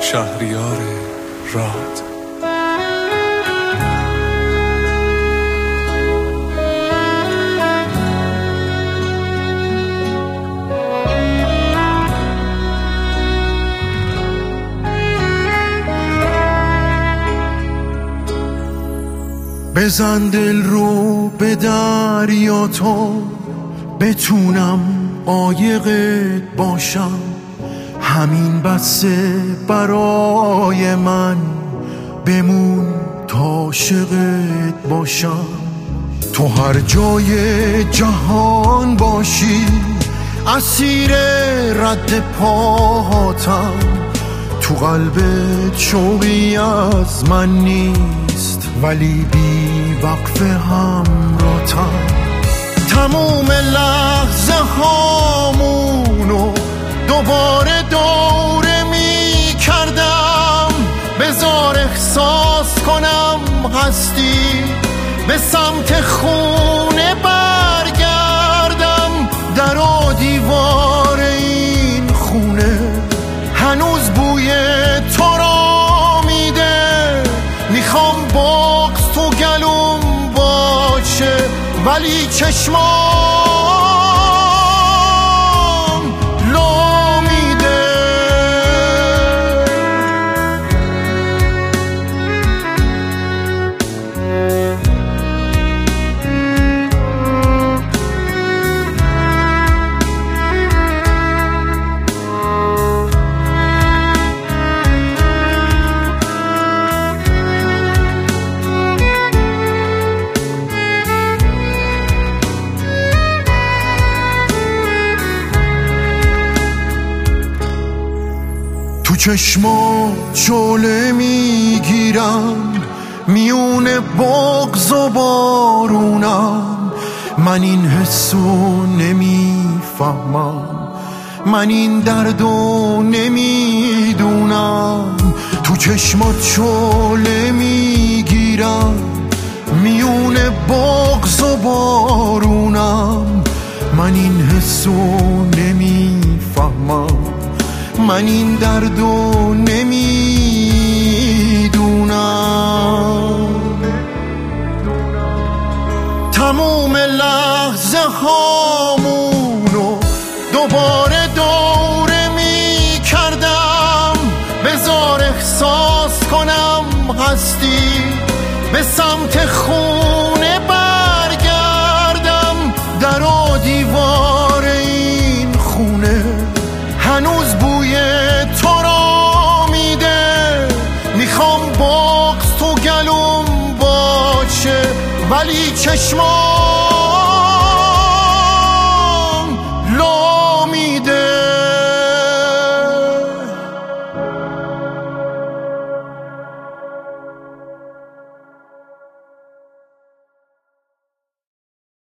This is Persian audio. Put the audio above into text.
شهریار راد. بزن دل رو به دریا تو بتونم عایقت باشم، همین بسه برای من، بمون تا عاشقت باشم. تو هر جای جهان باشی اسیر رد پاهاتم، تو قلبت شوقی از من نیست ولی بی وقف همراهتم. تموم لحظه هامونو دوباره دوره می کردم، بذار احساس کنم هستی، به سمت خونه برگردم. در و دیوار این خونه هنوز بوی تو را میده، میخوام بغض تو گلوم باشه ولی چشمام لو میده. تو چشمات شعله میگیرم، میون بغض و بارونم. من این حسو نمیفهمم، من این دردو نمیدونم. تو چشمات شعله میگیرم، میون بغض و بارونم. من این حسو نمیفهمم، من این دردو نمیدونم. تموم لحظه هامونو دوباره دوره می کردم، بذار احساس کنم هستی، به سمت خونه برگردم. در و دیوار این خونه هنوز بوی تو را میده، میخوام بغض تو گلوم باشه ولی چشمام